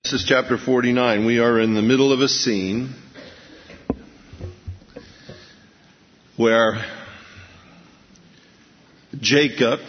This is chapter 49. We are in the middle of a scene where Jacob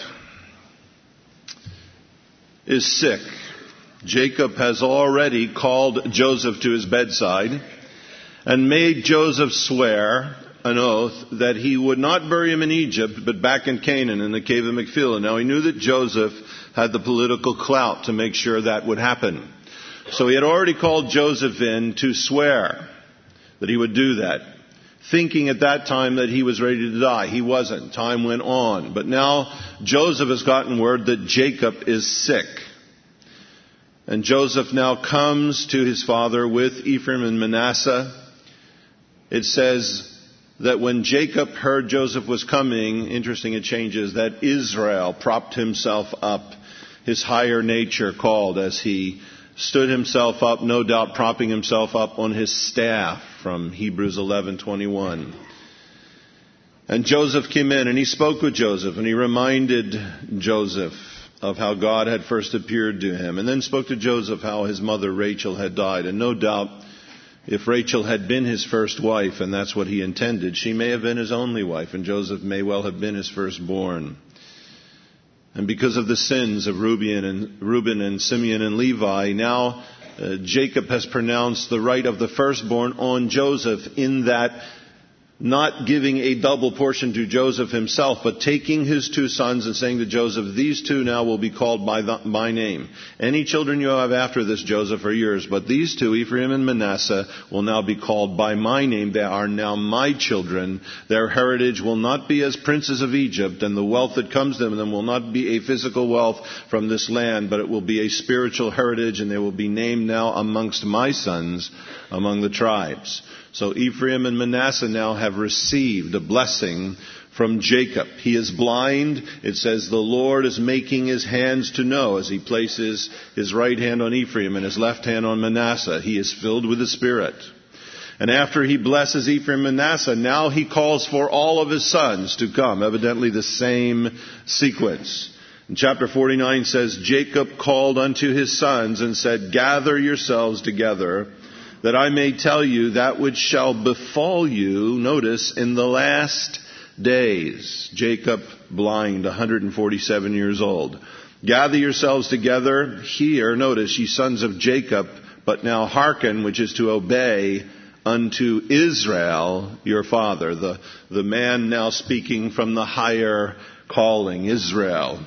is sick. Jacob has already called Joseph to his bedside and made Joseph swear an oath that he would not bury him in Egypt, but back in Canaan in the cave of Machpelah. Now he knew that Joseph had the political clout to make sure that would happen. So he had already called Joseph in to swear that he would do that, thinking at that time that he was ready to die. He wasn't. Time went on. But now Joseph has gotten word that Jacob is sick. And Joseph now comes to his father with Ephraim and Manasseh. It says that when Jacob heard Joseph was coming, interesting it changes, that Israel propped himself up, his higher nature called, as he stood himself up, no doubt propping himself up on his staff from Hebrews 11:21. And Joseph came in and he spoke with Joseph and he reminded Joseph of how God had first appeared to him, and then spoke to Joseph how his mother Rachel had died. And no doubt if Rachel had been his first wife, and that's what he intended, she may have been his only wife, and Joseph may well have been his firstborn. And because of the sins of Reuben and Simeon and Levi, now Jacob has pronounced the right of the firstborn on Joseph, in that not giving a double portion to Joseph himself, but taking his two sons and saying to Joseph, these two now will be called by name. Any children you have after this, Joseph, are yours, but these two, Ephraim and Manasseh, will now be called by my name. They are now my children. Their heritage will not be as princes of Egypt, and the wealth that comes to them will not be a physical wealth from this land, but it will be a spiritual heritage, and they will be named now amongst my sons among the tribes. So Ephraim and Manasseh now have received a blessing from Jacob. He is blind. It says the Lord is making his hands to know as he places his right hand on Ephraim and his left hand on Manasseh. He is filled with the Spirit. And after he blesses Ephraim and Manasseh, now he calls for all of his sons to come. Evidently the same sequence. And chapter 49 says, Jacob called unto his sons and said, gather yourselves together, that I may tell you that which shall befall you, notice, in the last days. Jacob blind, 147 years old. Gather yourselves together, hear, notice, ye sons of Jacob, but now hearken, which is to obey unto Israel your father. The man now speaking from the higher calling, Israel.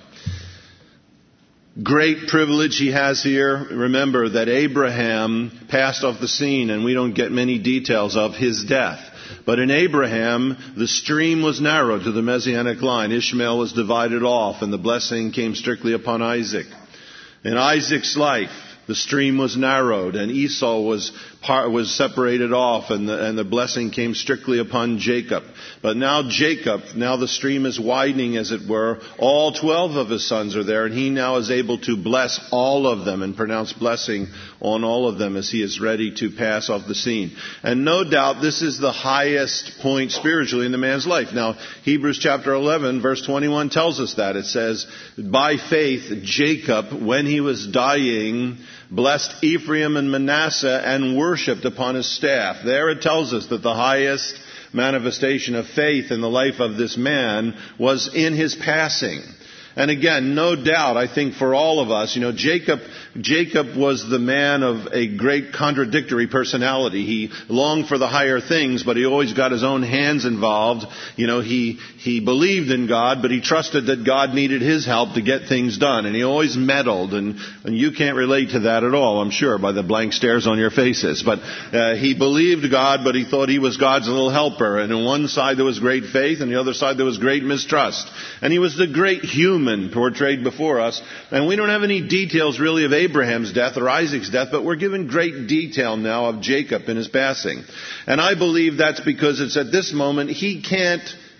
Great privilege he has here. Remember that Abraham passed off the scene, and we don't get many details of his death. But in Abraham, the stream was narrowed to the Messianic line. Ishmael was divided off, and the blessing came strictly upon Isaac. In Isaac's life, the stream was narrowed, and Esau was separated off, and the blessing came strictly upon Jacob. But now the stream is widening, as it were. All 12 of his sons are there, and he now is able to bless all of them and pronounce blessing on all of them as he is ready to pass off the scene. And no doubt this is the highest point spiritually in the man's life. Now, Hebrews chapter 11, verse 21 tells us that. It says, by faith, Jacob, when he was dying, blessed Ephraim and Manasseh and worshipped upon his staff. There it tells us that the highest manifestation of faith in the life of this man was in his passing. And again, no doubt, I think for all of us, Jacob was the man of a great contradictory personality. He longed for the higher things, but he always got his own hands involved. He believed in God, but he trusted that God needed his help to get things done. And he always meddled, and you can't relate to that at all, I'm sure, by the blank stares on your faces. But he believed God, but he thought he was God's little helper. And on one side there was great faith, and on the other side there was great mistrust. And he was the great human portrayed before us. And we don't have any details really of Abraham's death or Isaac's death, but we're given great detail now of Jacob in his passing. And I believe that's because it's at this moment he can't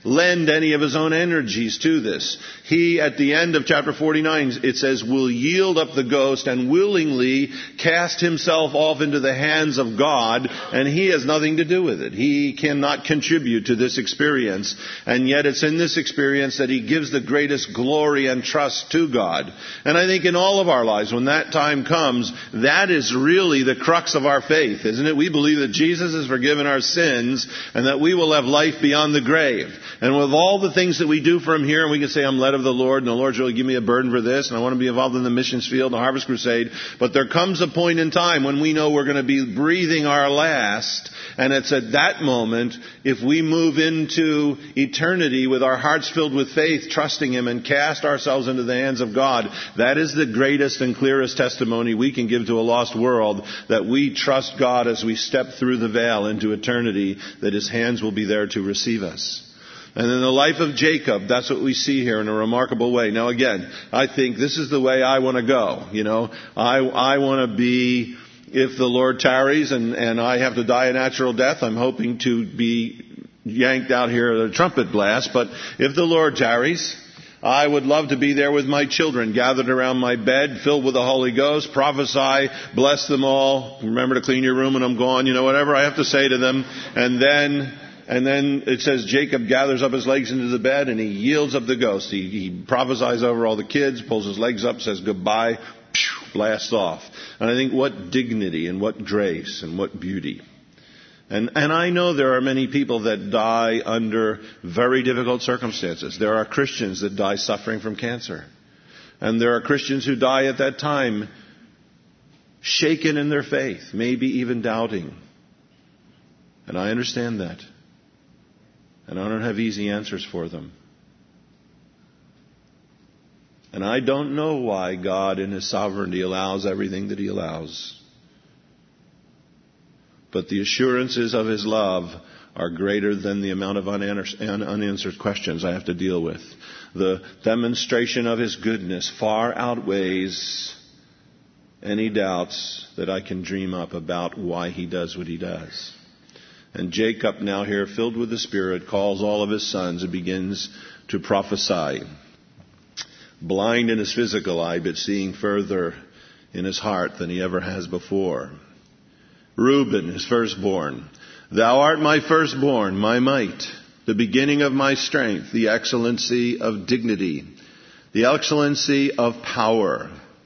lend any of his own energies to this. He, at the end of chapter 49, it says, will yield up the ghost and willingly cast himself off into the hands of God, and he has nothing to do with it. He cannot contribute to this experience, and yet it's in this experience that he gives the greatest glory and trust to God. And I think in all of our lives, when that time comes, that is really the crux of our faith, isn't it? We believe that Jesus has forgiven our sins, and that we will have life beyond the grave. And with all the things that we do from here, and we can say, I'm led of the Lord, and the Lord's really given me a burden for this, and I want to be involved in the missions field, the Harvest Crusade. But there comes a point in time when we know we're going to be breathing our last, and it's at that moment, if we move into eternity with our hearts filled with faith, trusting Him, and cast ourselves into the hands of God, that is the greatest and clearest testimony we can give to a lost world, that we trust God as we step through the veil into eternity, that His hands will be there to receive us. And in the life of Jacob, that's what we see here in a remarkable way. Now again, I think this is the way I want to go. I want to be, if the Lord tarries and I have to die a natural death, I'm hoping to be yanked out here at a trumpet blast. But if the Lord tarries, I would love to be there with my children, gathered around my bed, filled with the Holy Ghost, prophesy, bless them all, remember to clean your room when I'm gone, whatever I have to say to them. And then it says Jacob gathers up his legs into the bed and he yields up the ghost. He prophesies over all the kids, pulls his legs up, says goodbye, blasts off. And I think what dignity and what grace and what beauty. And I know there are many people that die under very difficult circumstances. There are Christians that die suffering from cancer. And there are Christians who die at that time shaken in their faith, maybe even doubting. And I understand that. And I don't have easy answers for them. And I don't know why God in His sovereignty allows everything that He allows. But the assurances of His love are greater than the amount of unanswered questions I have to deal with. The demonstration of His goodness far outweighs any doubts that I can dream up about why He does what He does. And Jacob, now here filled with the Spirit, calls all of his sons and begins to prophesy. Blind in his physical eye, but seeing further in his heart than he ever has before. Reuben, his firstborn. Thou art my firstborn, my might, the beginning of my strength, the excellency of dignity, the excellency of power.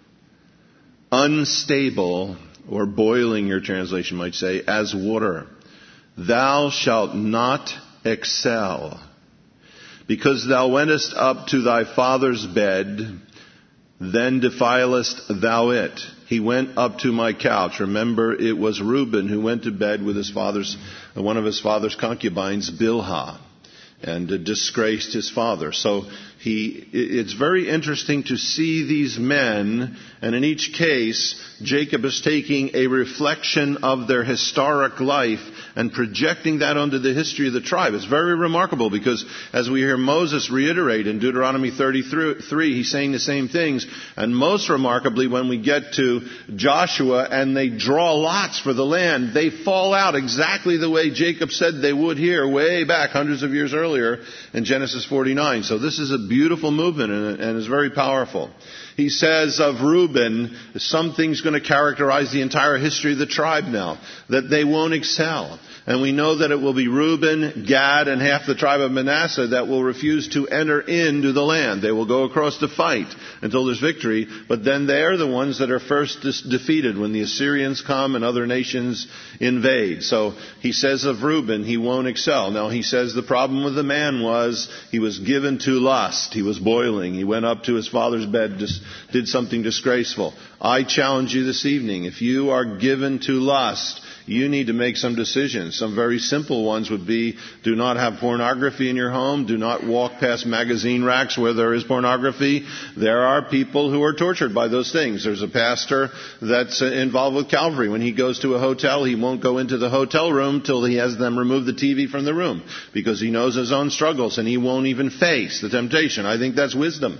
Unstable, or boiling, your translation might say, as water. Thou shalt not excel, because thou wentest up to thy father's bed, then defilest thou it. He went up to my couch. Remember, it was Reuben who went to bed with one of his father's concubines, Bilhah, and disgraced his father. So it's very interesting to see these men, and in each case, Jacob is taking a reflection of their historic life and projecting that onto the history of the tribe. It's very remarkable because as we hear Moses reiterate in Deuteronomy 33, he's saying the same things. And most remarkably, when we get to Joshua and they draw lots for the land, they fall out exactly the way Jacob said they would here way back hundreds of years earlier in Genesis 49. So this is a beautiful movement and is very powerful. He says of Reuben, something's going to characterize the entire history of the tribe now, that they won't excel. And we know that it will be Reuben, Gad, and half the tribe of Manasseh that will refuse to enter into the land. They will go across to fight until there's victory, but then they're the ones that are first defeated when the Assyrians come and other nations invade. So he says of Reuben, he won't excel. Now he says the problem with the man was he was given to lust. He was boiling. He went up to his father's bed, did something disgraceful. I challenge you this evening, if you are given to lust, you need to make some decisions. Some very simple ones would be, do not have pornography in your home. Do not walk past magazine racks where there is pornography. There are people who are tortured by those things. There's a pastor that's involved with Calvary. When he goes to a hotel, he won't go into the hotel room till he has them remove the TV from the room because he knows his own struggles and he won't even face the temptation. I think that's wisdom.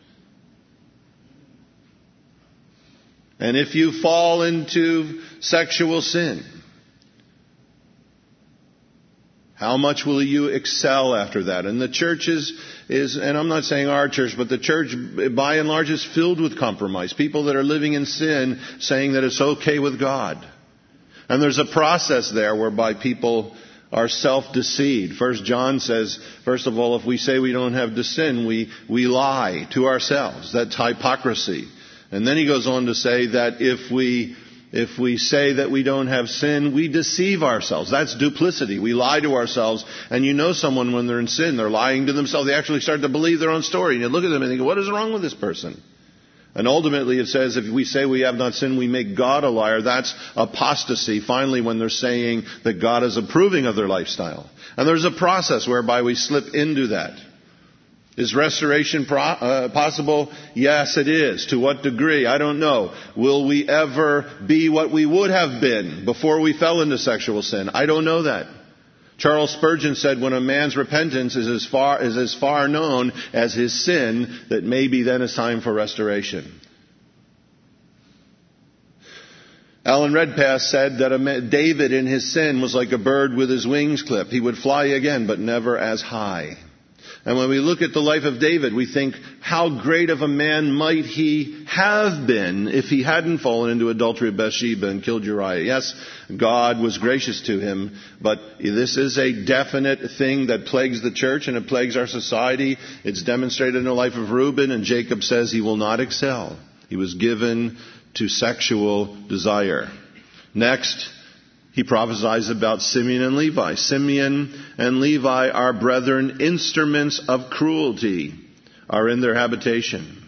And if you fall into sexual sin, How much will you excel after that? And the church is, and I'm not saying our church, but the church by and large is filled with compromise. People that are living in sin saying that it's okay with God. And there's a process there whereby people are self-deceived. First John says, first of all, if we say we don't have to sin, we lie to ourselves. That's hypocrisy. And then he goes on to say that if we say that we don't have sin, we deceive ourselves. That's duplicity. We lie to ourselves. And you know someone when they're in sin, they're lying to themselves. They actually start to believe their own story. And you look at them and think, what is wrong with this person? And ultimately it says if we say we have not sinned, we make God a liar. That's apostasy, finally, when they're saying that God is approving of their lifestyle. And there's a process whereby we slip into that. Is restoration possible? Yes, it is. To what degree? I don't know. Will we ever be what we would have been before we fell into sexual sin? I don't know that. Charles Spurgeon said when a man's repentance is as far known as his sin, that maybe then it's time for restoration. Alan Redpath said that David in his sin was like a bird with his wings clipped. He would fly again, but never as high. And when we look at the life of David, we think, how great of a man might he have been if he hadn't fallen into adultery with Bathsheba and killed Uriah? Yes, God was gracious to him, but this is a definite thing that plagues the church and it plagues our society. It's demonstrated in the life of Reuben, and Jacob says he will not excel. He was given to sexual desire. Next, he prophesies about Simeon and Levi. Simeon and Levi are brethren, instruments of cruelty are in their habitation.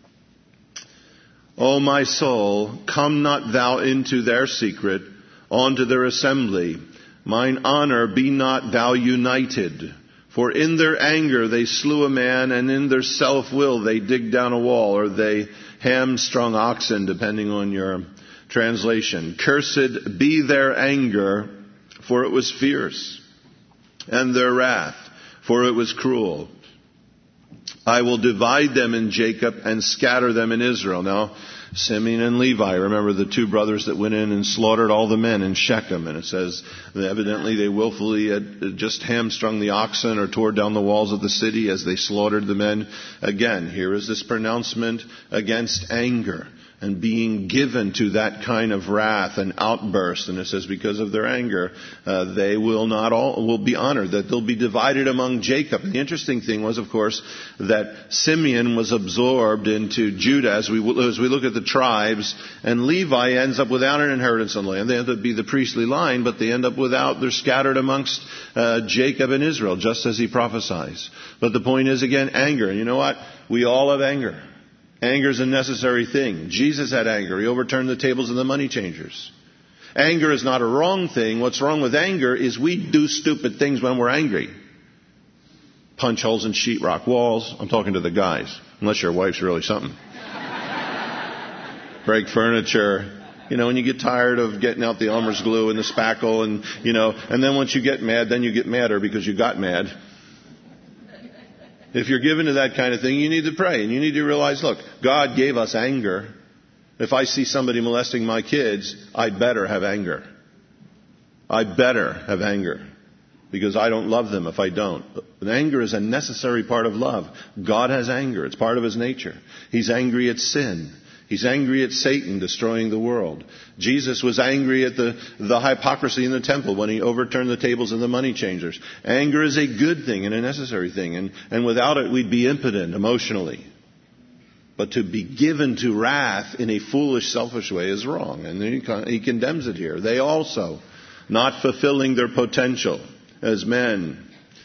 O my soul, come not thou into their secret, unto their assembly. Mine honor be not thou united. For in their anger they slew a man, and in their self-will they dig down a wall, or they hamstrung oxen, depending on your translation. Cursed be their anger, for it was fierce, and their wrath, for it was cruel. I will divide them in Jacob and scatter them in Israel. Now, Simeon and Levi, remember the two brothers that went in and slaughtered all the men in Shechem. And it says that evidently they willfully had just hamstrung the oxen or tore down the walls of the city as they slaughtered the men. Again, here is this pronouncement against anger and being given to that kind of wrath and outburst. And it says because of their anger, they will be honored, that they'll be divided among Jacob. And the interesting thing was, of course, that Simeon was absorbed into Judah as we look at the tribes, and Levi ends up without an inheritance on land. They end up being the priestly line, but they end up without. They're scattered amongst Jacob and Israel, just as he prophesies. But the point is, again, anger. And you know what? We all have anger. Anger is a necessary thing. Jesus had anger. He overturned the tables of the money changers. Anger is not a wrong thing. What's wrong with anger is we do stupid things when we're angry. Punch holes in sheetrock walls. I'm talking to the guys, unless your wife's really something. Break furniture. You know, when you get tired of getting out the Elmer's glue and the spackle and then once you get mad, then you get madder because you got mad. If you're given to that kind of thing, you need to pray. And you need to realize, look, God gave us anger. If I see somebody molesting my kids, I'd better have anger. I better have anger. Because I don't love them if I don't. And anger is a necessary part of love. God has anger. It's part of His nature. He's angry at sin. He's angry at Satan destroying the world. Jesus was angry at the hypocrisy in the temple when He overturned the tables of the money changers. Anger is a good thing and a necessary thing. And without it, we'd be impotent emotionally. But to be given to wrath in a foolish, selfish way is wrong. And He condemns it here. They also, not fulfilling their potential as men.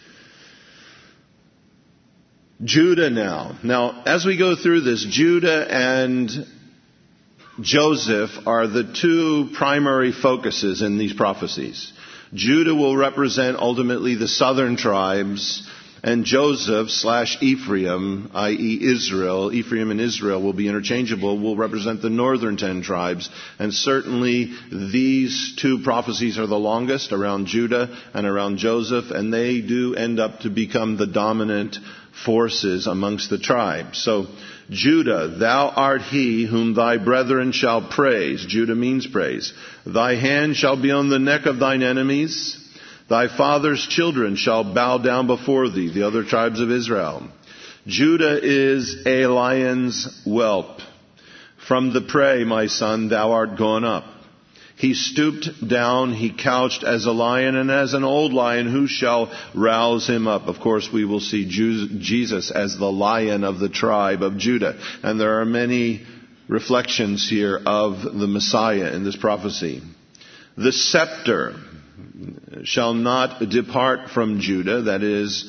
Judah now. Now, as we go through this, Judah and Joseph are the two primary focuses in these prophecies. Judah will represent ultimately the southern tribes, and Joseph / Ephraim, i.e. Israel, Ephraim and Israel will be interchangeable, will represent the northern 10 tribes. And certainly these two prophecies are the longest, around Judah and around Joseph, and they do end up to become the dominant forces amongst the tribes. So, Judah, thou art he whom thy brethren shall praise. Judah means praise. Thy hand shall be on the neck of thine enemies. Thy father's children shall bow down before thee, the other tribes of Israel. Judah is a lion's whelp. From the prey, my son, thou art gone up. He stooped down, he couched as a lion, and as an old lion, who shall rouse him up? Of course, we will see Jesus as the lion of the tribe of Judah. And there are many reflections here of the Messiah in this prophecy. The scepter shall not depart from Judah, that is,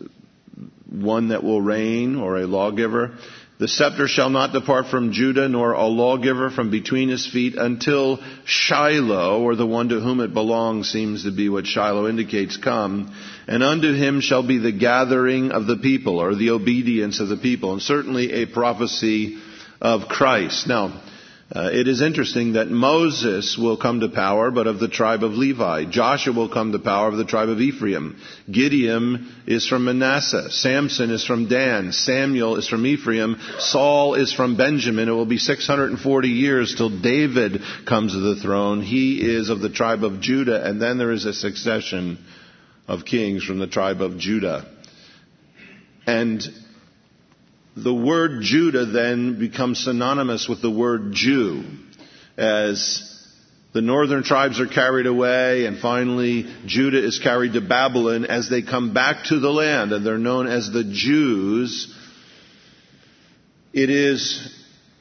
one that will reign or a lawgiver. The scepter shall not depart from Judah, nor a lawgiver from between his feet, until Shiloh, or the one to whom it belongs, seems to be what Shiloh indicates, come. And unto him shall be the gathering of the people, or the obedience of the people. And certainly a prophecy of Christ. Now, it is interesting that Moses will come to power, but of the tribe of Levi. Joshua will come to power of the tribe of Ephraim. Gideon is from Manasseh. Samson is from Dan. Samuel is from Ephraim. Saul is from Benjamin. It will be 640 years till David comes to the throne. He is of the tribe of Judah, and then there is a succession of kings from the tribe of Judah. And the word Judah then becomes synonymous with the word Jew, as the northern tribes are carried away, and finally Judah is carried to Babylon as they come back to the land, and they're known as the Jews. It is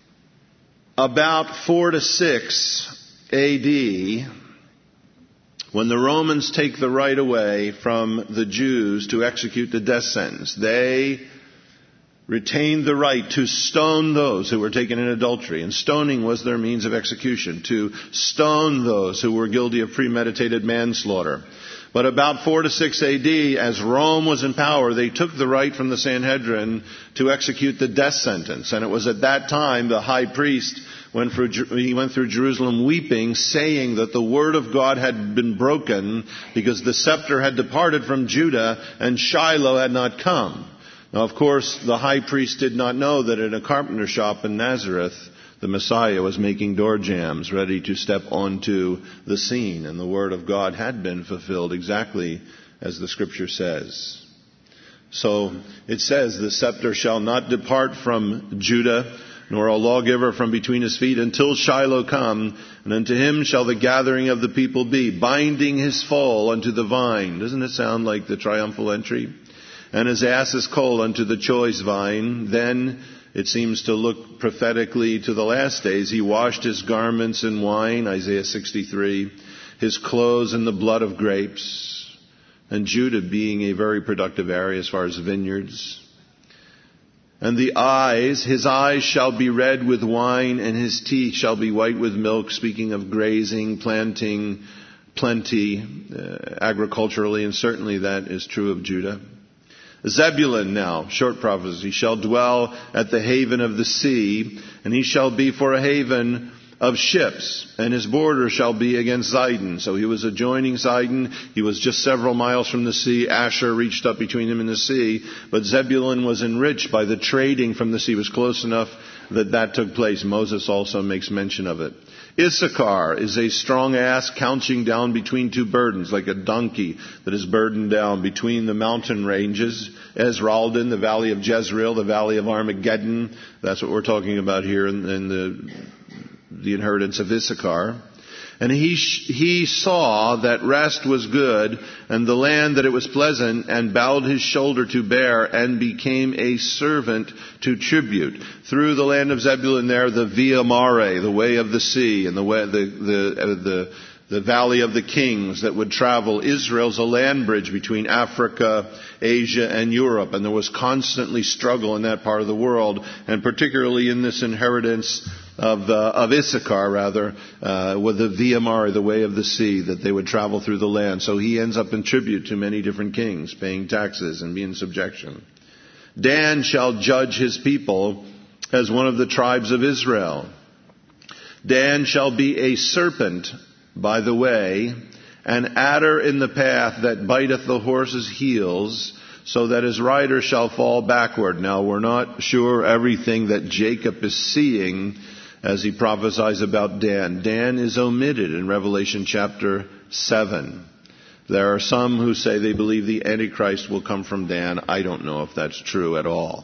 about 4 to 6 A.D. when the Romans take the right away from the Jews to execute the death sentence. They retained the right to stone those who were taken in adultery. And stoning was their means of execution, to stone those who were guilty of premeditated manslaughter. But about 4 to 6 A.D., as Rome was in power, they took the right from the Sanhedrin to execute the death sentence. And it was at that time the high priest went through Jerusalem weeping, saying that the word of God had been broken because the scepter had departed from Judah and Shiloh had not come. Now, of course, the high priest did not know that in a carpenter shop in Nazareth, the Messiah was making door jambs, ready to step onto the scene. And the word of God had been fulfilled exactly as the scripture says. So it says, the scepter shall not depart from Judah, nor a lawgiver from between his feet, until Shiloh come, and unto him shall the gathering of the people be, binding his foal unto the vine. Doesn't it sound like the triumphal entry? And his ass's colt unto the choice vine. Then it seems to look prophetically to the last days. He washed his garments in wine, Isaiah 63, his clothes in the blood of grapes. And Judah being a very productive area as far as vineyards. And his eyes shall be red with wine, and his teeth shall be white with milk, speaking of grazing, planting, plenty, agriculturally, and certainly that is true of Judah. Zebulun now, short prophecy, shall dwell at the haven of the sea, and he shall be for a haven of ships, and his border shall be against Zidon. So he was adjoining Zidon. He was just several miles from the sea. Asher reached up between him and the sea, but Zebulun was enriched by the trading from the sea. It was close enough that took place. Moses also makes mention of it. Issachar is a strong ass couching down between two burdens, like a donkey that is burdened down between the mountain ranges. Esraldon, the valley of Jezreel, the valley of Armageddon. That's what we're talking about here in the inheritance of Issachar. And he saw that rest was good, and the land that it was pleasant, and bowed his shoulder to bear, and became a servant to tribute. Through the land of Zebulun there, the Via Mare, the way of the sea, and the valley of the kings that would travel. Israel's a land bridge between Africa, Asia, and Europe, and there was constantly struggle in that part of the world, and particularly in this inheritance of Issachar, with the Via Mare, the way of the sea, that they would travel through the land. So he ends up in tribute to many different kings, paying taxes and being in subjection. Dan shall judge his people as one of the tribes of Israel. Dan shall be a serpent by the way, an adder in the path that biteth the horse's heels, so that his rider shall fall backward. Now, we're not sure everything that Jacob is seeing as he prophesies about Dan. Dan is omitted in Revelation chapter 7. There are some who say they believe the Antichrist will come from Dan. I don't know if that's true at all.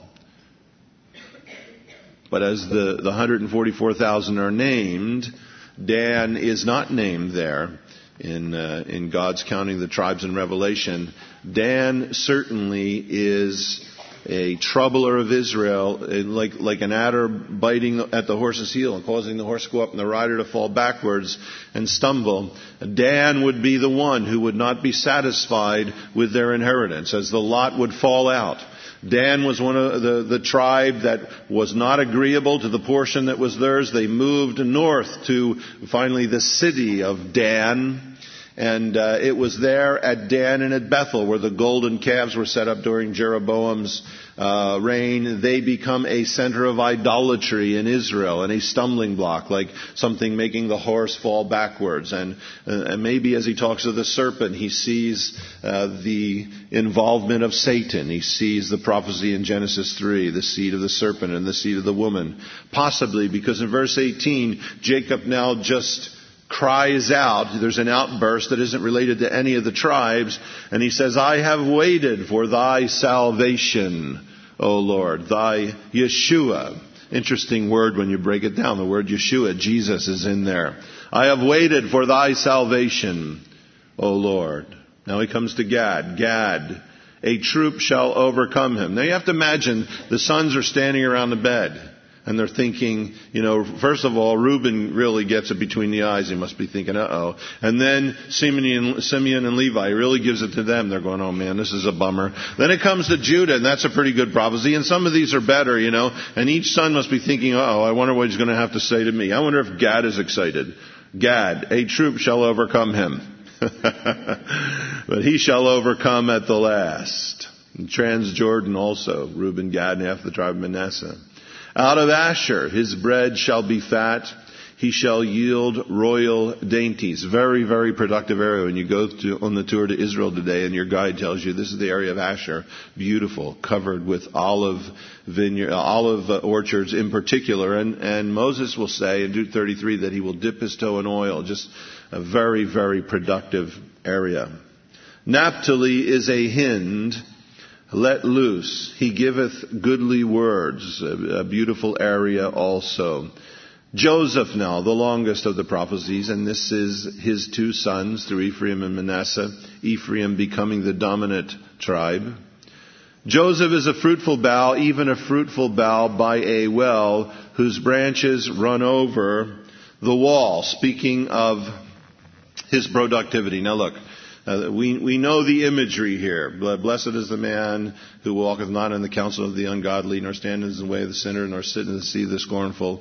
But as the 144,000 are named, Dan is not named there in God's counting the tribes in Revelation. Dan certainly is a troubler of Israel, like an adder biting at the horse's heel and causing the horse to go up and the rider to fall backwards and stumble. Dan would be the one who would not be satisfied with their inheritance, as the lot would fall out. Dan was one of the tribe that was not agreeable to the portion that was theirs. They moved north to finally the city of Dan. And it was there at Dan and at Bethel where the golden calves were set up during Jeroboam's reign. They become a center of idolatry in Israel and a stumbling block, like something making the horse fall backwards. And maybe as he talks of the serpent, he sees the involvement of Satan. He sees the prophecy in Genesis 3, the seed of the serpent and the seed of the woman. Possibly because in verse 18, Jacob now just cries out. There's an outburst that isn't related to any of the tribes. And he says, I have waited for thy salvation, O Lord, thy Yeshua. Interesting word when you break it down. The word Yeshua, Jesus, is in there. I have waited for thy salvation, O Lord. Now he comes to Gad. Gad, a troop shall overcome him. Now you have to imagine the sons are standing around the bed. And they're thinking, first of all, Reuben really gets it between the eyes. He must be thinking, uh-oh. And then Simeon and Levi really gives it to them. They're going, oh man, this is a bummer. Then it comes to Judah, and that's a pretty good prophecy. And some of these are better, And each son must be thinking, uh-oh, I wonder what he's going to have to say to me. I wonder if Gad is excited. Gad, a troop shall overcome him. But he shall overcome at the last. And Transjordan also, Reuben, Gad, and half the tribe of Manasseh. Out of Asher, his bread shall be fat. He shall yield royal dainties. Very, very productive area. When you go on the tour to Israel today and your guide tells you this is the area of Asher, beautiful, covered with olive orchards in particular. And Moses will say in Deuteronomy 33 that he will dip his toe in oil. Just a very, very productive area. Naphtali is a hind. Let loose. He giveth goodly words. A beautiful area also. Joseph now, the longest of the prophecies, and this is his two sons through Ephraim and Manasseh. Ephraim becoming the dominant tribe. Joseph is a fruitful bough, even a fruitful bough by a well, whose branches run over the wall. Speaking of his productivity. Now look. We know the imagery here. Blessed is the man who walketh not in the counsel of the ungodly, nor standeth in the way of the sinner, nor sit in the seat of the scornful.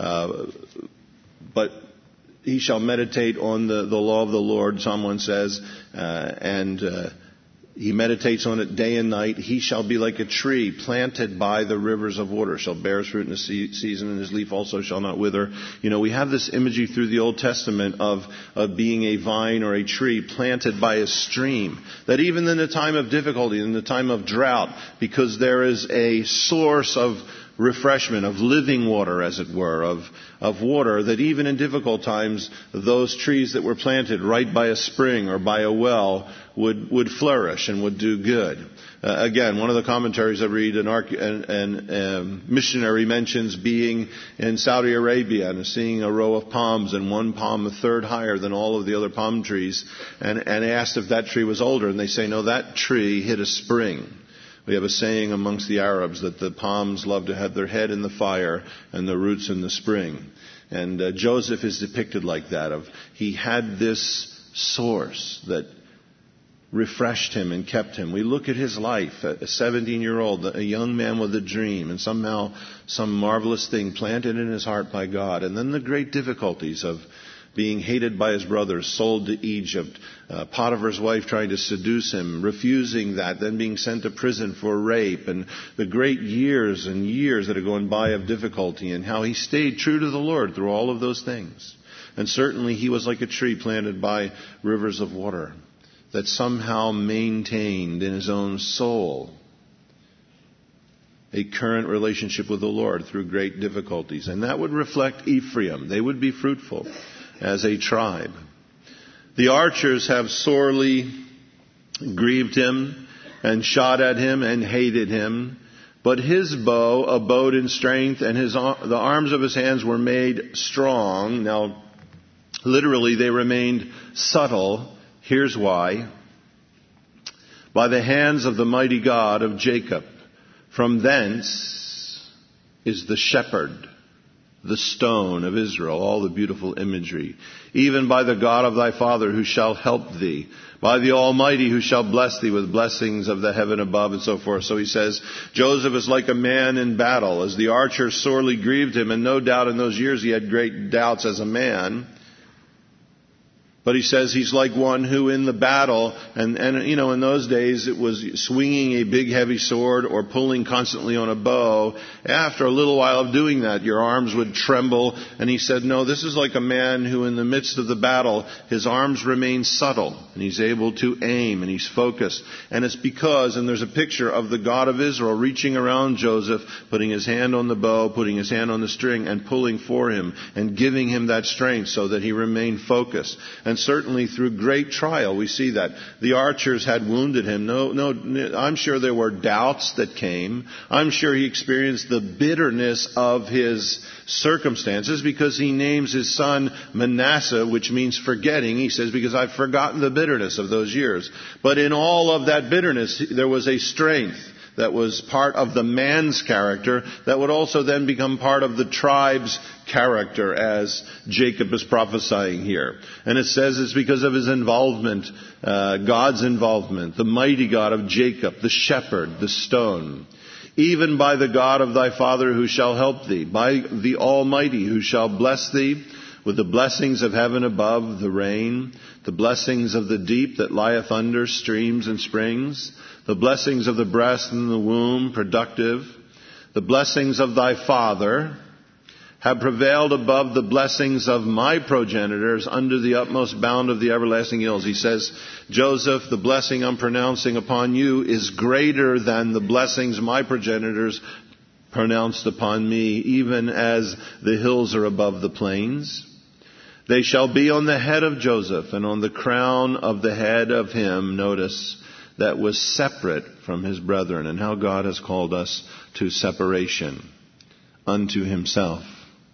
But he shall meditate on the law of the Lord, someone says, and he meditates on it day and night. He shall be like a tree planted by the rivers of water, shall bear his fruit in the season, and his leaf also shall not wither. We have this imagery through the Old Testament of being a vine or a tree planted by a stream. That even in the time of difficulty, in the time of drought, because there is a source of refreshment, of living water, as it were, of water, that even in difficult times, those trees that were planted right by a spring or by a well would flourish and would do good. Again, one of the commentaries I read, an missionary mentions being in Saudi Arabia and seeing a row of palms and one palm a third higher than all of the other palm trees, and asked if that tree was older, and they say, no, that tree hit a spring. We have a saying amongst the Arabs that the palms love to have their head in the fire and the roots in the spring. And Joseph is depicted like that. He had this source that refreshed him and kept him. We look at his life, a 17-year-old, a young man with a dream, and somehow some marvelous thing planted in his heart by God. And then the great difficulties of being hated by his brothers, sold to Egypt, Potiphar's wife trying to seduce him, refusing that, then being sent to prison for rape, and the great years and years that are going by of difficulty, and how he stayed true to the Lord through all of those things. And certainly he was like a tree planted by rivers of water that somehow maintained in his own soul a current relationship with the Lord through great difficulties. And that would reflect Ephraim. They would be fruitful as a tribe. The archers have sorely grieved him and shot at him and hated him. But his bow abode in strength, and the arms of his hands were made strong. Now, literally, they remained subtle. Here's why. By the hands of the mighty God of Jacob. From thence is the shepherd, the stone of Israel, all the beautiful imagery. Even by the God of thy father who shall help thee. By the Almighty who shall bless thee with blessings of the heaven above, and so forth. So he says, Joseph is like a man in battle, as the archer sorely grieved him, and no doubt in those years he had great doubts as a man. But he says he's like one who in the battle, and you know, in those days it was swinging a big heavy sword or pulling constantly on a bow. After a little while of doing that, your arms would tremble. And he said, no, this is like a man who in the midst of the battle, his arms remain subtle, and he's able to aim, and he's focused. And it's because, and there's a picture of the God of Israel reaching around Joseph, putting his hand on the bow, putting his hand on the string, and pulling for him, and giving him that strength so that he remained focused. And certainly through great trial, we see that. The archers had wounded him. I'm sure there were doubts that came. I'm sure he experienced the bitterness of his circumstances, because he names his son Manasseh, which means forgetting. He says, because I've forgotten the bitterness of those years. But in all of that bitterness, there was a strength that was part of the man's character that would also then become part of the tribe's character, as Jacob is prophesying here. And it says it's because of his involvement, God's involvement, the mighty God of Jacob, the shepherd, the stone. Even by the God of thy father who shall help thee, by the Almighty who shall bless thee with the blessings of heaven above, the rain, the blessings of the deep that lieth under streams and springs, the blessings of the breast and the womb, productive, the blessings of thy father have prevailed above the blessings of my progenitors under the utmost bound of the everlasting hills. He says, Joseph, the blessing I'm pronouncing upon you is greater than the blessings my progenitors pronounced upon me, even as the hills are above the plains. They shall be on the head of Joseph and on the crown of the head of him, notice, that was separate from his brethren, and how God has called us to separation unto himself.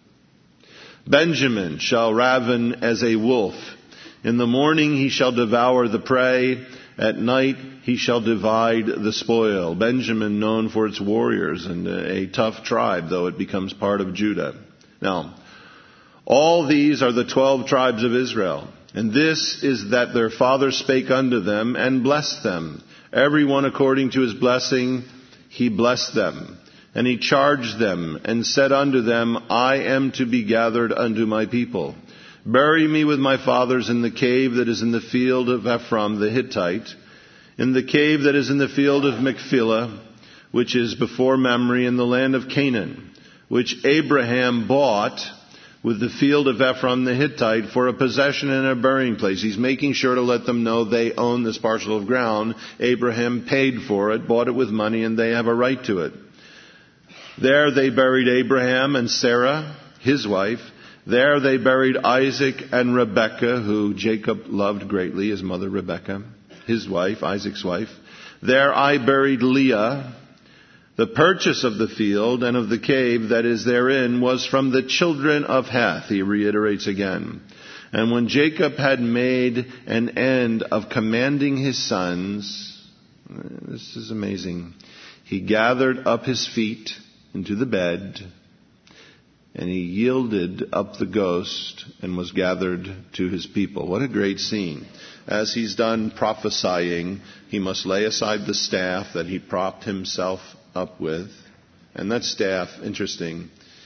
Benjamin shall raven as a wolf. In the morning he shall devour the prey. At night he shall divide the spoil. Benjamin, known for its warriors and a tough tribe, though it becomes part of Judah. Now, all these are the 12 tribes of Israel. And this is that their father spake unto them and blessed them. Every one according to his blessing he blessed them. And he charged them and said unto them, I am to be gathered unto my people. Bury me with my fathers in the cave that is in the field of Ephron the Hittite, in the cave that is in the field of Machpelah, which is before Mamre, in the land of Canaan, which Abraham bought with the field of Ephron the Hittite for a possession and a burying place. He's making sure to let them know they own this parcel of ground. Abraham paid for it, bought it with money, and they have a right to it. There they buried Abraham and Sarah, his wife. There they buried Isaac and Rebekah, who Jacob loved greatly, his mother Rebekah, his wife, Isaac's wife. There I buried Leah. The purchase of the field and of the cave that is therein was from the children of Heth, he reiterates again. And when Jacob had made an end of commanding his sons, this is amazing, he gathered up his feet into the bed, and he yielded up the ghost and was gathered to his people. What a great scene. As he's done prophesying, he must lay aside the staff that he propped himself up with. And that staff, interesting,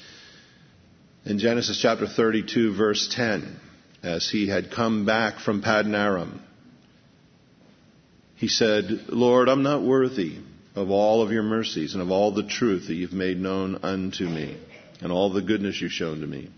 in Genesis chapter 32, verse 10, as he had come back from Paddan Aram, he said, Lord, I'm not worthy of all of your mercies and of all the truth that you've made known unto me and all the goodness you've shown to me.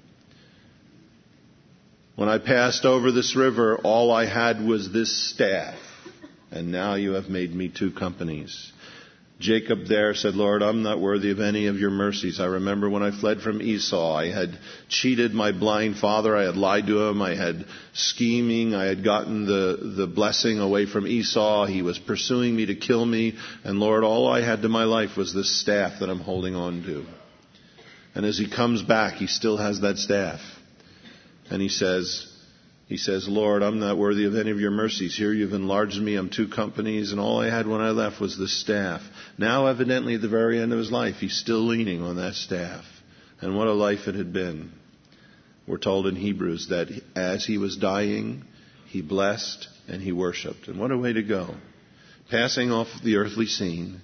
When I passed over this river, all I had was this staff, and now you have made me two companies. Jacob there said, Lord, I'm not worthy of any of your mercies. I remember when I fled from Esau, I had cheated my blind father. I had lied to him. I had scheming. I had gotten the blessing away from Esau. He was pursuing me to kill me. And Lord, all I had to my life was this staff that I'm holding on to. And as he comes back, he still has that staff. And he says, Lord, I'm not worthy of any of your mercies. Here you've enlarged me. I'm 2 companies, and all I had when I left was the staff. Now, evidently, at the very end of his life, he's still leaning on that staff. And what a life it had been. We're told in Hebrews that as he was dying, he blessed and he worshiped. And what a way to go. Passing off the earthly scene,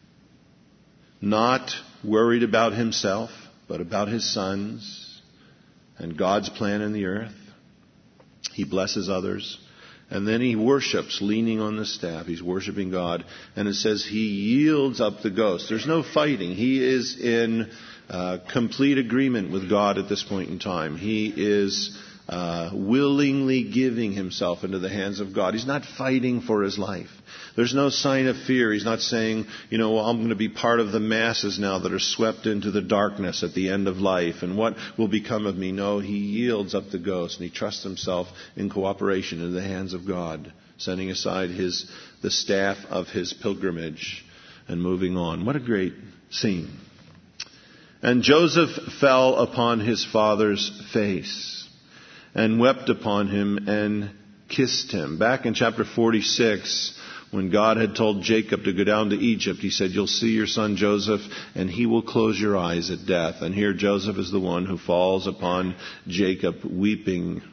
not worried about himself, but about his sons and God's plan in the earth. He blesses others. And then he worships, leaning on the staff. He's worshiping God. And it says he yields up the ghost. There's no fighting. He is in complete agreement with God at this point in time. He is willingly giving himself into the hands of God. He's not fighting for his life. There's no sign of fear. He's not saying, well, I'm going to be part of the masses now that are swept into the darkness at the end of life. And what will become of me? No, he yields up the ghost and he trusts himself in cooperation in the hands of God, setting aside the staff of his pilgrimage and moving on. What a great scene. And Joseph fell upon his father's face and wept upon him and kissed him. Back in chapter 46, when God had told Jacob to go down to Egypt, he said, you'll see your son Joseph and he will close your eyes at death. And here Joseph is the one who falls upon Jacob weeping.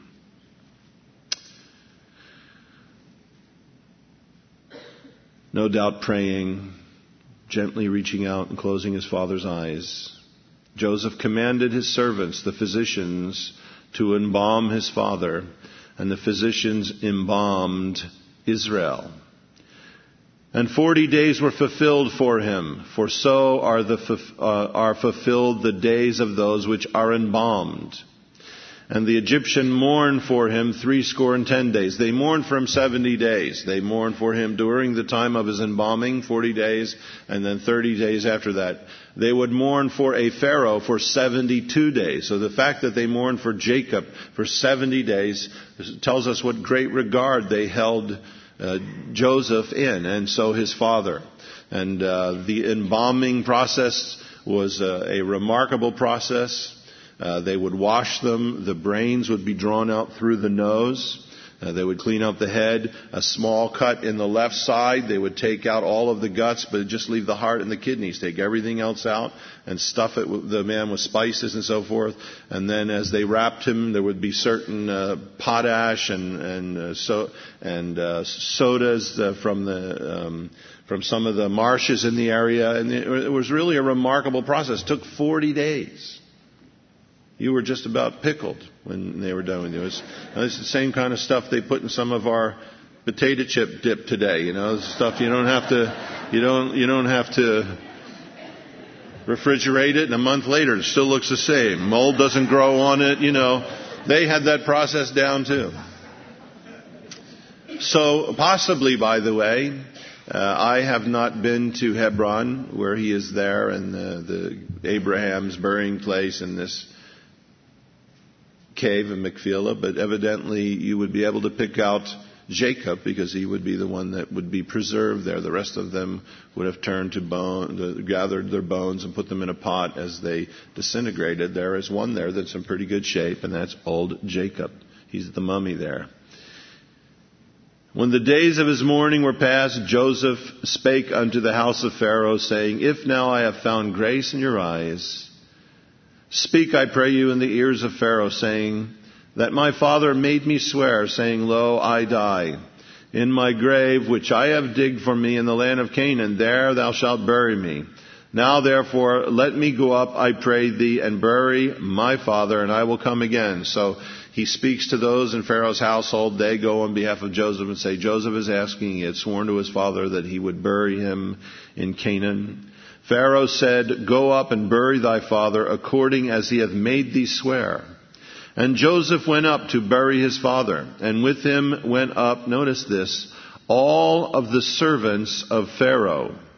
No doubt praying, gently reaching out and closing his father's eyes. Joseph commanded his servants, the physicians, to embalm his father, and the physicians embalmed Israel. And 40 days were fulfilled for him, for so are fulfilled the days of those which are embalmed. And the Egyptian mourned for him 70 days. They mourned for him 70 days. They mourned for him during the time of his embalming, 40 days, and then 30 days after that. They would mourn for a Pharaoh for 72 days. So the fact that they mourned for Jacob for 70 days tells us what great regard they held Joseph in, and so his father. And the embalming process was a remarkable process. They would wash them. The brains would be drawn out through the nose. They would clean out the head. A small cut in the left side. They would take out all of the guts, but just leave the heart and the kidneys. Take everything else out and stuff it with the man with spices and so forth. And then as they wrapped him, there would be certain potash and sodas from some of the marshes in the area. And it was really a remarkable process. It took 40 days. You were just about pickled when they were done with you. It's the same kind of stuff they put in some of our potato chip dip today. Stuff you don't have to refrigerate it, and a month later it still looks the same. Mold doesn't grow on it. They had that process down too. So possibly, by the way, I have not been to Hebron, where he is there, and the Abraham's burying place in this cave in Machpelah, but evidently you would be able to pick out Jacob because he would be the one that would be preserved there. The rest of them would have turned to bone, gathered their bones and put them in a pot as they disintegrated. There is one there that's in pretty good shape, and that's old Jacob. He's the mummy there. When the days of his mourning were past, Joseph spake unto the house of Pharaoh, saying, If now I have found grace in your eyes, speak, I pray you, in the ears of Pharaoh, saying, that my father made me swear, saying, Lo, I die. In my grave, which I have digged for me in the land of Canaan, there thou shalt bury me. Now therefore, let me go up, I pray thee, and bury my father, and I will come again. So he speaks to those in Pharaoh's household. They go on behalf of Joseph and say, Joseph is asking, he had sworn to his father that he would bury him in Canaan. Pharaoh said, Go up and bury thy father according as he hath made thee swear. And Joseph went up to bury his father, and with him went up, notice this, all of the servants of Pharaoh,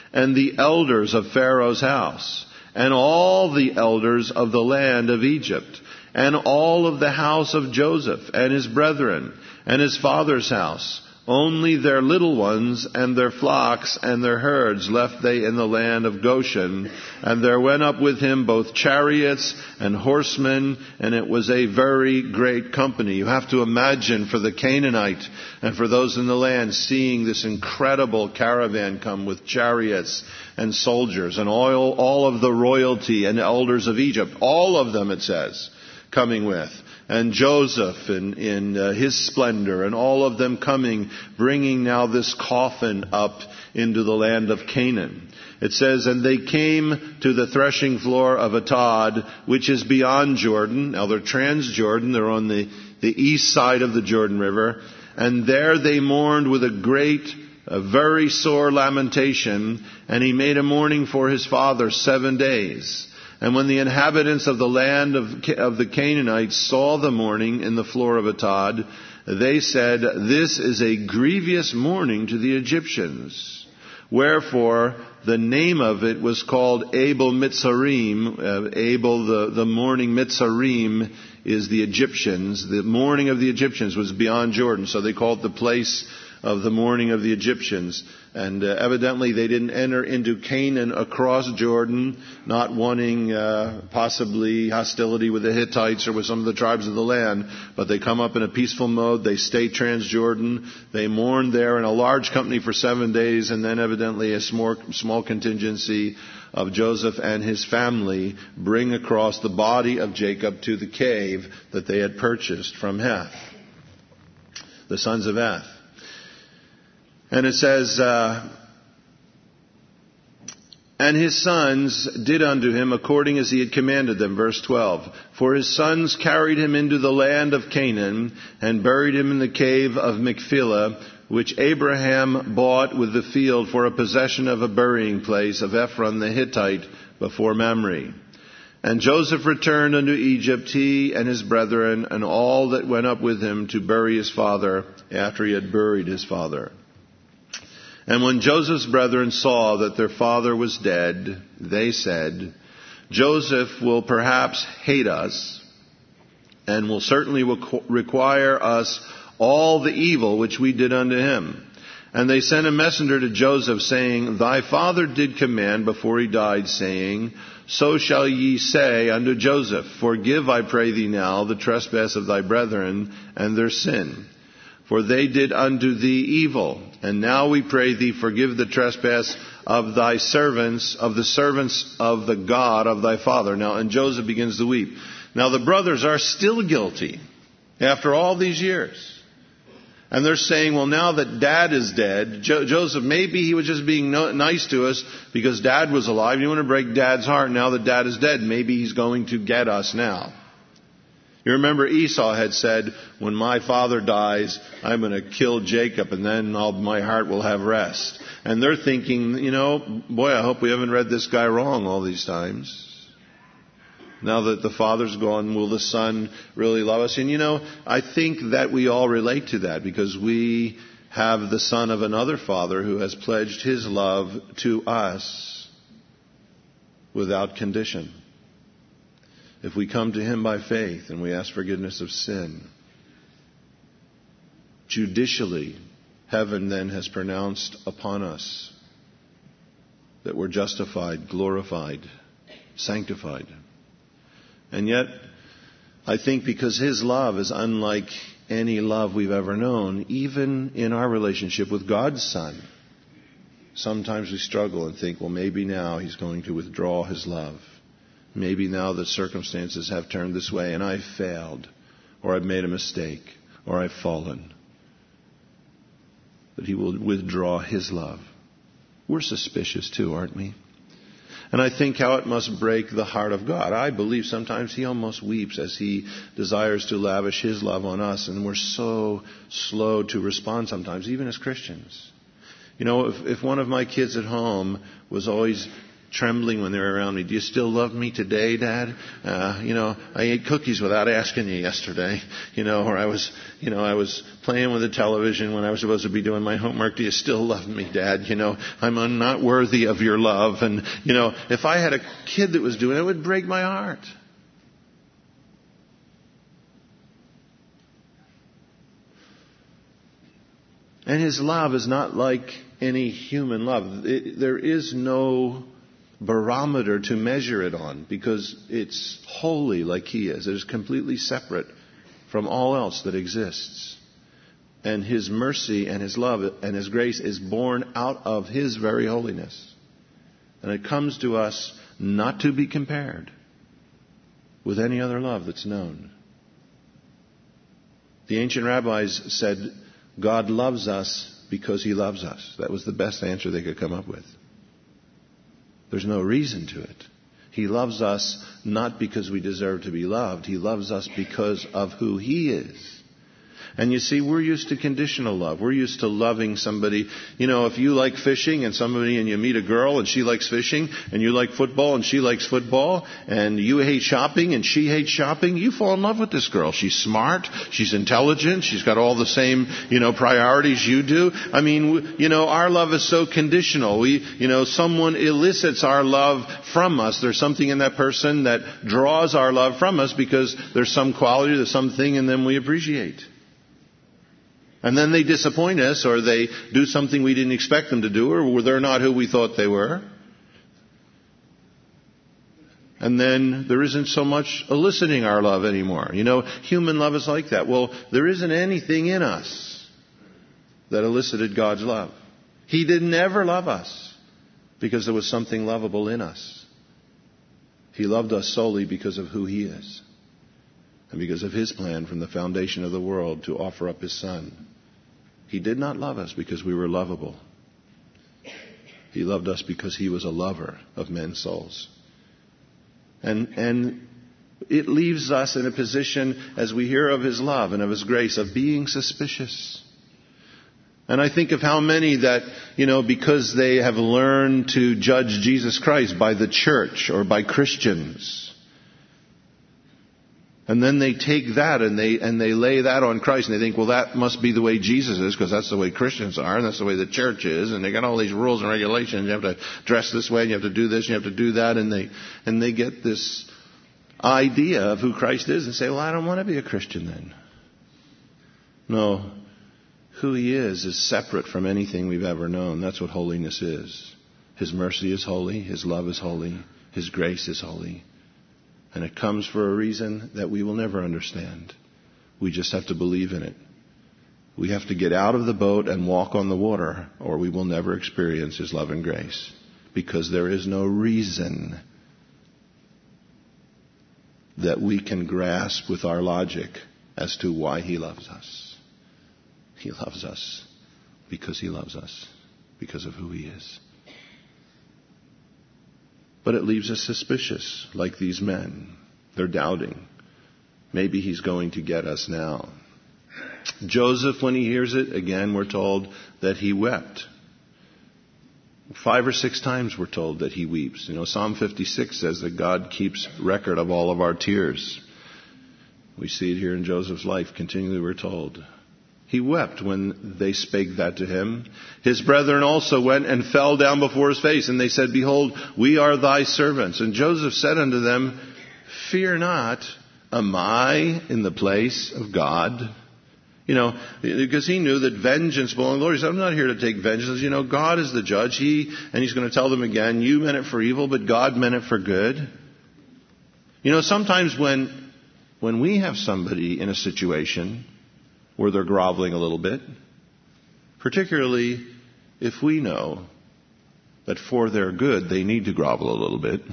and the elders of Pharaoh's house, and all the elders of the land of Egypt, and all of the house of Joseph, and his brethren, and his father's house. Only their little ones and their flocks and their herds left they in the land of Goshen. And there went up with him both chariots and horsemen, and it was a very great company. You have to imagine for the Canaanite and for those in the land seeing this incredible caravan come with chariots and soldiers and all of the royalty and elders of Egypt. All of them, it says, coming with. And Joseph in his splendor, and all of them coming, bringing now this coffin up into the land of Canaan. It says, and they came to the threshing floor of Atad, which is beyond Jordan. Now they're trans-Jordan. They're on the east side of the Jordan River. And there they mourned with a very sore lamentation. And he made a mourning for his father 7 days. And when the inhabitants of the land of the Canaanites saw the mourning in the floor of Atad, they said, this is a grievous mourning to the Egyptians. Wherefore, the name of it was called Abel Mitzrayim. Abel, the mourning Mitzrayim, is the Egyptians. The mourning of the Egyptians was beyond Jordan, so they called the place of the mourning of the Egyptians. And evidently they didn't enter into Canaan across Jordan, not wanting possibly hostility with the Hittites or with some of the tribes of the land. But they come up in a peaceful mode. They stay trans-Jordan. They mourn there in a large company for 7 days. And then evidently a small contingency of Joseph and his family bring across the body of Jacob to the cave that they had purchased from Heth, the sons of Heth. And it says, and his sons did unto him according as he had commanded them. Verse 12. For his sons carried him into the land of Canaan and buried him in the cave of Machpelah, which Abraham bought with the field for a possession of a burying place of Ephron the Hittite before Mamre. And Joseph returned unto Egypt, he and his brethren, and all that went up with him to bury his father after he had buried his father. And when Joseph's brethren saw that their father was dead, they said, Joseph will perhaps hate us, and will certainly require us all the evil which we did unto him. And they sent a messenger to Joseph, saying, Thy father did command before he died, saying, So shall ye say unto Joseph, Forgive, I pray thee now, the trespass of thy brethren and their sin. For they did unto thee evil. And now we pray thee, forgive the trespass of thy servants, of the servants of the God of thy father. Now, and Joseph begins to weep. Now the brothers are still guilty after all these years. And they're saying, well, now that Dad is dead, Joseph, maybe he was just being nice to us because Dad was alive. You want to break Dad's heart now that Dad is dead. Maybe he's going to get us now. You remember Esau had said, when my father dies, I'm going to kill Jacob and then my heart will have rest. And they're thinking, boy, I hope we haven't read this guy wrong all these times. Now that the father's gone, will the son really love us? And I think that we all relate to that because we have the son of another father who has pledged his love to us without condition. If we come to him by faith and we ask forgiveness of sin, judicially, heaven then has pronounced upon us that we're justified, glorified, sanctified. And yet, I think because his love is unlike any love we've ever known, even in our relationship with God's Son, sometimes we struggle and think, well, maybe now he's going to withdraw his love. Maybe now the circumstances have turned this way and I've failed, or I've made a mistake, or I've fallen. That he will withdraw his love. We're suspicious too, aren't we? And I think how it must break the heart of God. I believe sometimes he almost weeps as he desires to lavish his love on us, and we're so slow to respond sometimes, even as Christians. If one of my kids at home was always trembling when they were around me. Do you still love me today, Dad? I ate cookies without asking you yesterday. Or I was playing with the television when I was supposed to be doing my homework. Do you still love me, Dad? I'm not worthy of your love. And, if I had a kid that was doing it, it would break my heart. And His love is not like any human love. There is no barometer to measure it on because it's holy like He is. It is completely separate from all else that exists. And His mercy and His love and His grace is born out of His very holiness. And it comes to us not to be compared with any other love that's known. The ancient rabbis said, God loves us because He loves us. That was the best answer they could come up with. There's no reason to it. He loves us not because we deserve to be loved. He loves us because of who He is. And you see, we're used to conditional love. We're used to loving somebody. If you like fishing and you meet a girl and she likes fishing, and you like football and she likes football, and you hate shopping and she hates shopping, you fall in love with this girl. She's smart. She's intelligent. She's got all the same, priorities you do. Our love is so conditional. Someone elicits our love from us. There's something in that person that draws our love from us because there's some quality, there's something in them we appreciate. And then they disappoint us, or they do something we didn't expect them to do, or they're not who we thought they were. And then there isn't so much eliciting our love anymore. Human love is like that. Well, there isn't anything in us that elicited God's love. He didn't ever love us because there was something lovable in us. He loved us solely because of who He is. And because of His plan from the foundation of the world to offer up His Son. He did not love us because we were lovable. He loved us because He was a lover of men's souls. And it leaves us in a position, as we hear of His love and of His grace, of being suspicious. And I think of how many that, because they have learned to judge Jesus Christ by the church or by Christians, and then they take that and they lay that on Christ, and they think, well, that must be the way Jesus is because that's the way Christians are and that's the way the church is, and they got all these rules and regulations. You have to dress this way and you have to do this and you have to do that, and they get this idea of who Christ is and say, well, I don't want to be a Christian then. No, who He is separate from anything we've ever known. That's what holiness is. His mercy is holy, His love is holy, His grace is holy. And it comes for a reason that we will never understand. We just have to believe in it. We have to get out of the boat and walk on the water, or we will never experience His love and grace. Because there is no reason that we can grasp with our logic as to why He loves us. He loves us because He loves us, because of who He is. But it leaves us suspicious, like these men. They're doubting. Maybe He's going to get us now. Joseph, when he hears it, again, we're told that he wept. 5 or 6 times we're told that he weeps. Psalm 56 says that God keeps record of all of our tears. We see it here in Joseph's life. Continually we're told. He wept when they spake that to him. His brethren also went and fell down before his face, and they said, Behold, we are thy servants. And Joseph said unto them, Fear not, am I in the place of God? Because he knew that vengeance belonged to the Lord. He said, I'm not here to take vengeance. God is the judge. And he's going to tell them again, you meant it for evil, but God meant it for good. Sometimes when we have somebody in a situation where they're groveling a little bit, particularly if we know that for their good they need to grovel a little bit,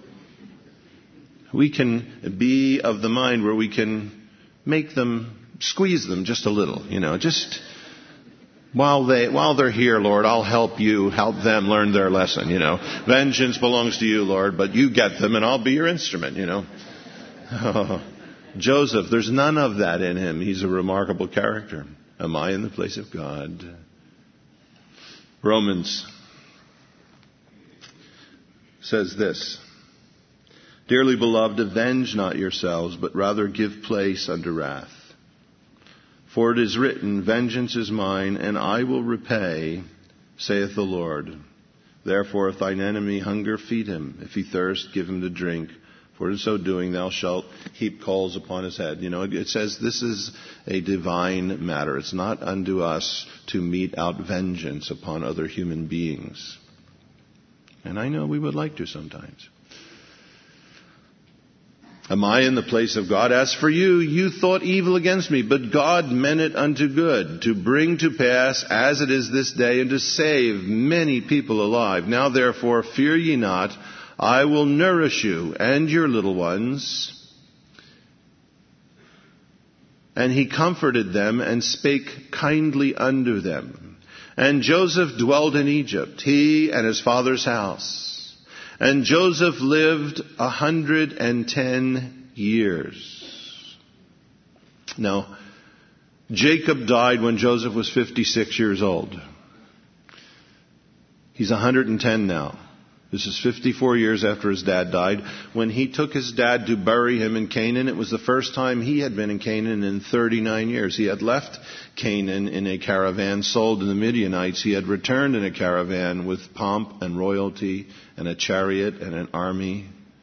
we can be of the mind where we can squeeze them just a little, just while they're here, Lord, I'll help you, help them learn their lesson, Vengeance belongs to you, Lord, but you get them and I'll be your instrument, Joseph, there's none of that in him. He's a remarkable character. Am I in the place of God? says this, "Dearly beloved, avenge not yourselves, but rather give place unto wrath. For it is written, vengeance is mine, and I will repay, saith the Lord. Therefore, if thine enemy hunger, feed him. If he thirst, give him to drink. For in so doing, thou shalt heap coals upon his head." You know, it says this is a divine matter. It's not unto us to mete out vengeance upon other human beings. And I know we would like to sometimes. "Am I in the place of God? As for you, you thought evil against me, but God meant it unto good, to bring to pass as it is this day, and to save many people alive. Now therefore, fear ye not, I will nourish you and your little ones." And he comforted them and spake kindly unto them. And Joseph dwelt in Egypt, he and his father's house. And Joseph lived 110 years. Now, Jacob died when Joseph was 56 years old. He's 110 now. This is 54 years after his dad died. When he took his dad to bury him in Canaan, it was the first time he had been in Canaan in 39 years. He had left Canaan in a caravan sold to the Midianites. He had returned in a caravan with pomp and royalty and a chariot and an army.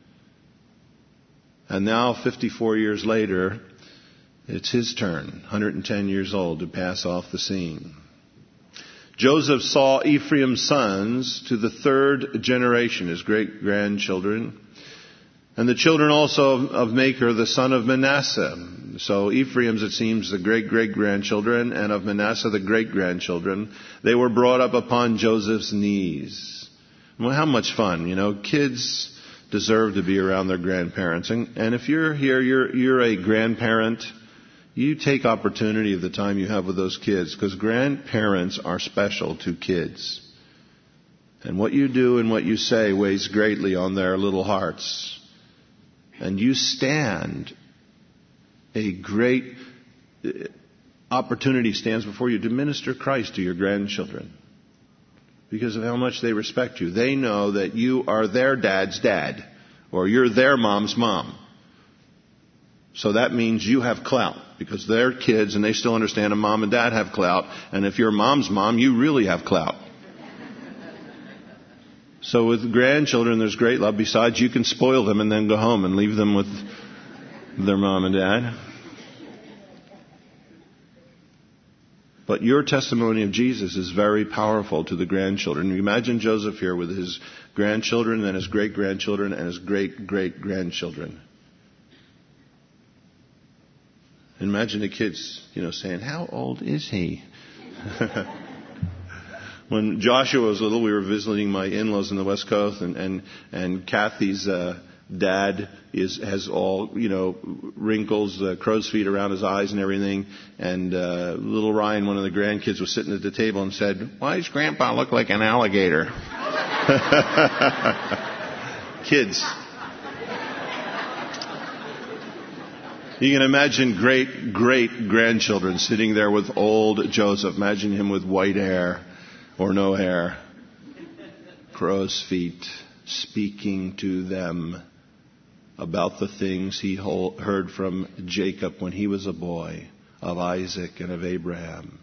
And now, 54 years later, it's his turn, 110 years old, to pass off the scene. Joseph saw Ephraim's sons to the third generation, his great-grandchildren, and the children also of Machir, the son of Manasseh. So Ephraim's, it seems, the great-great-grandchildren, and of Manasseh, the great-grandchildren. They were brought up upon Joseph's knees. Well, how much fun, you know. Kids deserve to be around their grandparents. And if you're here, you're a grandparent, you take opportunity of the time you have with those kids, because grandparents are special to kids. And what you do and what you say weighs greatly on their little hearts. And you stand, a great opportunity stands before you to minister Christ to your grandchildren, because of how much they respect you. They know that you are their dad's dad, or you're their mom's mom. So that means you have clout, because they're kids and they still understand a mom and dad have clout. And if you're mom's mom, you really have clout. So with grandchildren, there's great love. Besides, you can spoil them and then go home and leave them with their mom and dad. But your testimony of Jesus is very powerful to the grandchildren. You imagine Joseph here with his grandchildren and his great-grandchildren and his great-great-grandchildren. Imagine the kids, saying, "How old is he?" When Joshua was little, we were visiting my in-laws in the West Coast, and Kathy's dad has all, wrinkles, crow's feet around his eyes and everything. And little Ryan, one of the grandkids, was sitting at the table and said, "Why does Grandpa look like an alligator?" Kids. You can imagine great-great-grandchildren sitting there with old Joseph. Imagine him with white hair or no hair, crow's feet, speaking to them about the things he heard from Jacob when he was a boy, of Isaac and of Abraham,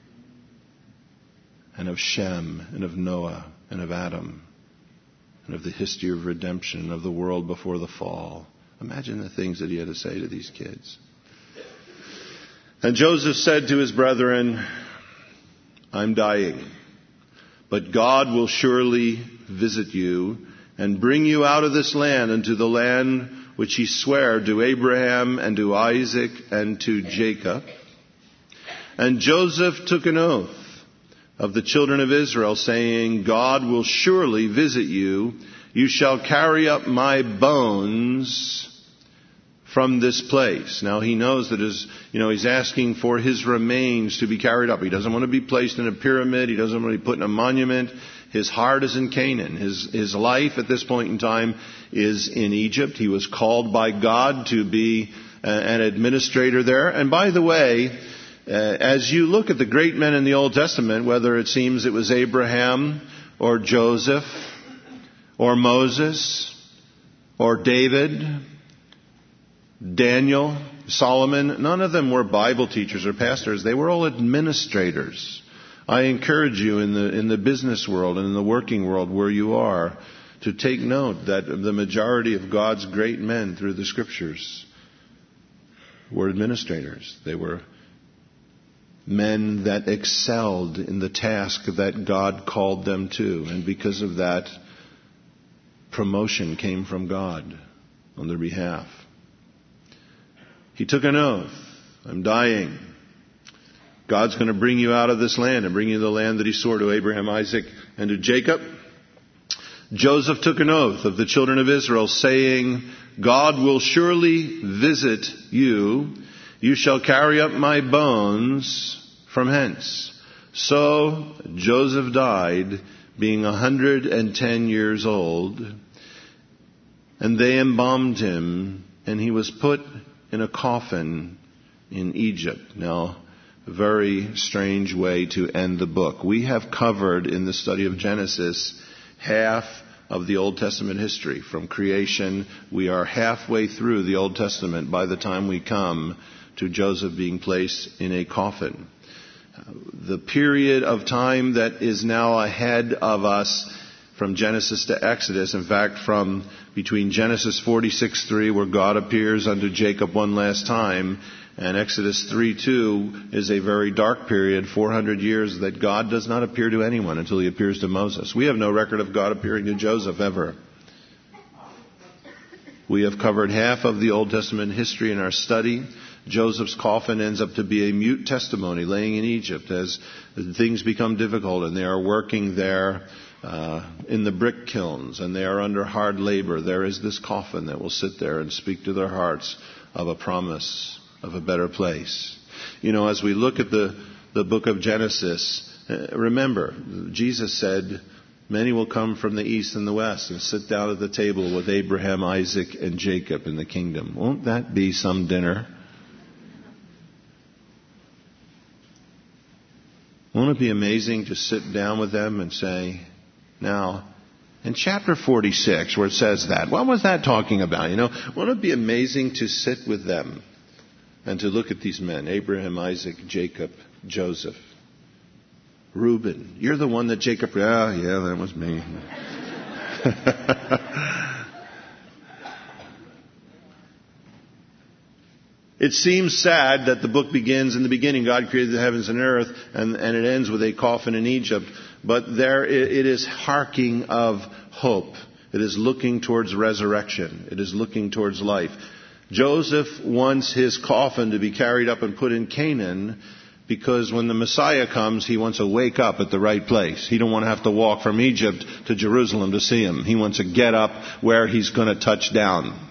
and of Shem and of Noah and of Adam, and of the history of redemption, of the world before the fall. Imagine the things that he had to say to these kids. And Joseph said to his brethren, "I'm dying, but God will surely visit you and bring you out of this land into the land which he sware to Abraham and to Isaac and to Jacob." And Joseph took an oath of the children of Israel, saying, "God will surely visit you. You shall carry up my bones from this place." Now he knows that he's asking for his remains to be carried up. He doesn't want to be placed in a pyramid. He doesn't want to be put in a monument. His heart is in Canaan. His life at this point in time is in Egypt. He was called by God to be an administrator there. And by the way, as you look at the great men in the Old Testament, whether it seems it was Abraham or Joseph or Moses or David, Daniel, Solomon. None of them were Bible teachers or pastors. They were all administrators. I encourage you in the business world and in the working world where you are to take note that the majority of God's great men through the Scriptures were administrators. They were men that excelled in the task that God called them to. And because of that, promotion came from God on their behalf. He took an oath. I'm dying. God's going to bring you out of this land and bring you the land that He swore to Abraham, Isaac, and to Jacob. Joseph took an oath of the children of Israel, saying, God will surely visit you. You shall carry up my bones from hence. So Joseph died, being 110 years old, and they embalmed him, and he was put in a coffin in Egypt. Now, a very strange way to end the book. We have covered in the study of Genesis half of the Old Testament history. From creation, we are halfway through the Old Testament by the time we come to Joseph being placed in a coffin. The period of time that is now ahead of us from Genesis to Exodus, in fact, from between Genesis 46:3, where God appears unto Jacob one last time, and Exodus 3:2 is a very dark period, 400 years, that God does not appear to anyone until He appears to Moses. We have no record of God appearing to Joseph ever. We have covered half of the Old Testament history in our study. Joseph's coffin ends up to be a mute testimony laying in Egypt as things become difficult, and they are working there in the brick kilns, and they are under hard labor. There is this coffin that will sit there and speak to their hearts of a promise of a better place. You know, as we look at the book of Genesis, remember, Jesus said, many will come from the east and the west and sit down at the table with Abraham, Isaac, and Jacob in the kingdom. Won't that be some dinner? Won't it be amazing to sit down with them and say, now, in chapter 46, where it says that, what was that talking about? You know, won't it be amazing to sit with them and to look at these men, Abraham, Isaac, Jacob, Joseph, Reuben. You're the one that Jacob, yeah, that was me. It seems sad that the book begins in the beginning, God created the heavens and earth, and it ends with a coffin in Egypt. But there it is harking of hope. It is looking towards resurrection. It is looking towards life. Joseph wants his coffin to be carried up and put in Canaan because when the Messiah comes, he wants to wake up at the right place. He don't want to have to walk from Egypt to Jerusalem to see him. He wants to get up where he's going to touch down.